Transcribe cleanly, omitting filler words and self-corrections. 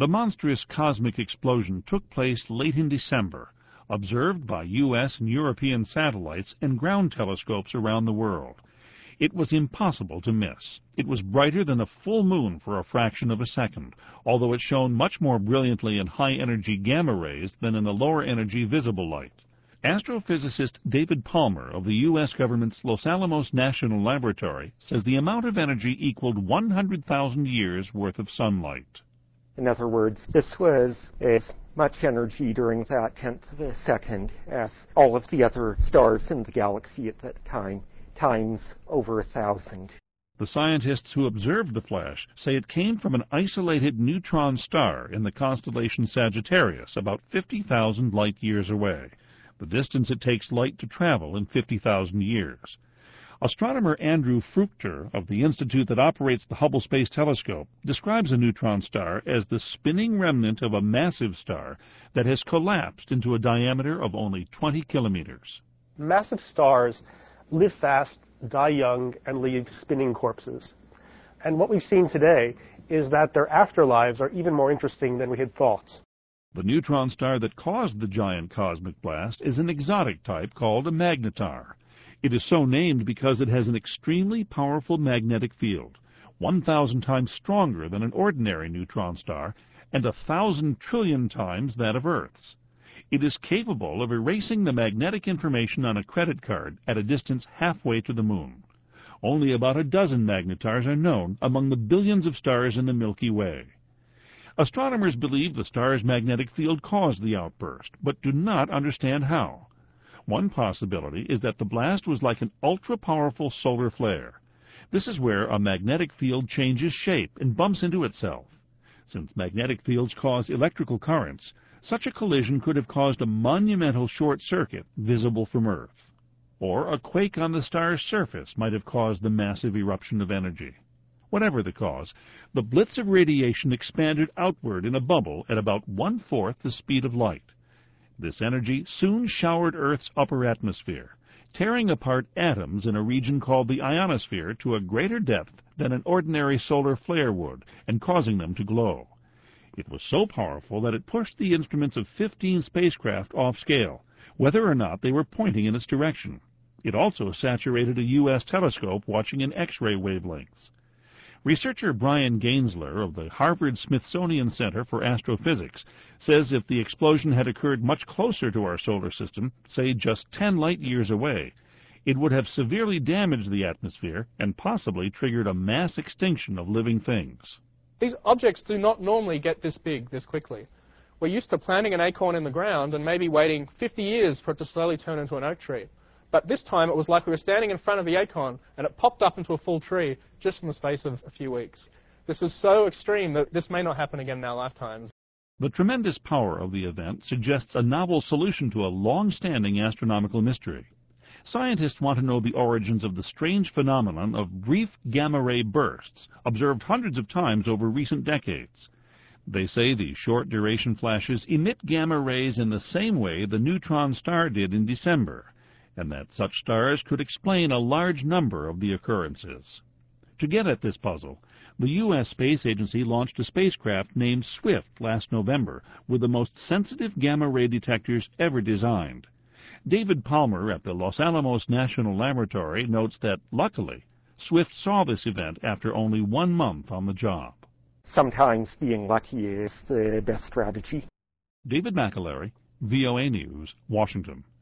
The monstrous cosmic explosion took place late in December, observed by U.S. and European satellites and ground telescopes around the world. It was impossible to miss. It was brighter than a full moon for a fraction of a second, although it shone much more brilliantly in high-energy gamma rays than in the lower-energy visible light. Astrophysicist David Palmer of the U.S. government's Los Alamos National Laboratory says the amount of energy equaled 100,000 years' worth of sunlight. In other words, this was as much energy during that tenth of a second as all of the other stars in the galaxy at that time, times over 1,000. The scientists who observed the flash say it came from an isolated neutron star in the constellation Sagittarius, about 50,000 light-years away, the distance it takes light to travel in 50,000 years. Astronomer Andrew Fruchter of the institute that operates the Hubble Space Telescope describes a neutron star as the spinning remnant of a massive star that has collapsed into a diameter of only 20 kilometers. Massive stars live fast, die young, and leave spinning corpses. And what we've seen today is that their afterlives are even more interesting than we had thought. The neutron star that caused the giant cosmic blast is an exotic type called a magnetar. It is so named because it has an extremely powerful magnetic field, 1,000 times stronger than an ordinary neutron star and 1,000 trillion times that of Earth's. It is capable of erasing the magnetic information on a credit card at a distance halfway to the moon. Only about a dozen magnetars are known among the billions of stars in the Milky Way. Astronomers believe the star's magnetic field caused the outburst, but do not understand how. One possibility is that the blast was like an ultra-powerful solar flare. This is where a magnetic field changes shape and bumps into itself. Since magnetic fields cause electrical currents, such a collision could have caused a monumental short circuit visible from Earth. Or a quake on the star's surface might have caused the massive eruption of energy. Whatever the cause, the blitz of radiation expanded outward in a bubble at about 1/4 the speed of light. This energy soon showered Earth's upper atmosphere, tearing apart atoms in a region called the ionosphere to a greater depth than an ordinary solar flare would, and causing them to glow. It was so powerful that it pushed the instruments of 15 spacecraft off scale, whether or not they were pointing in its direction. It also saturated a U.S. telescope watching in X-ray wavelengths. Researcher Brian Gaensler of the Harvard-Smithsonian Center for Astrophysics says if the explosion had occurred much closer to our solar system, say just 10 light-years away, it would have severely damaged the atmosphere and possibly triggered a mass extinction of living things. These objects do not normally get this big this quickly. We're used to planting an acorn in the ground and maybe waiting 50 years for it to slowly turn into an oak tree. But this time it was like we were standing in front of the acorn and it popped up into a full tree just in the space of a few weeks. This was so extreme that this may not happen again in our lifetimes. The tremendous power of the event suggests a novel solution to a long-standing astronomical mystery. Scientists want to know the origins of the strange phenomenon of brief gamma-ray bursts observed hundreds of times over recent decades. They say these short-duration flashes emit gamma rays in the same way the neutron star did in December, and that such stars could explain a large number of the occurrences. To get at this puzzle, the U.S. Space Agency launched a spacecraft named SWIFT last November with the most sensitive gamma-ray detectors ever designed. David Palmer at the Los Alamos National Laboratory notes that, luckily, SWIFT saw this event after only 1 month on the job. Sometimes being lucky is the best strategy. David McAlery, VOA News, Washington.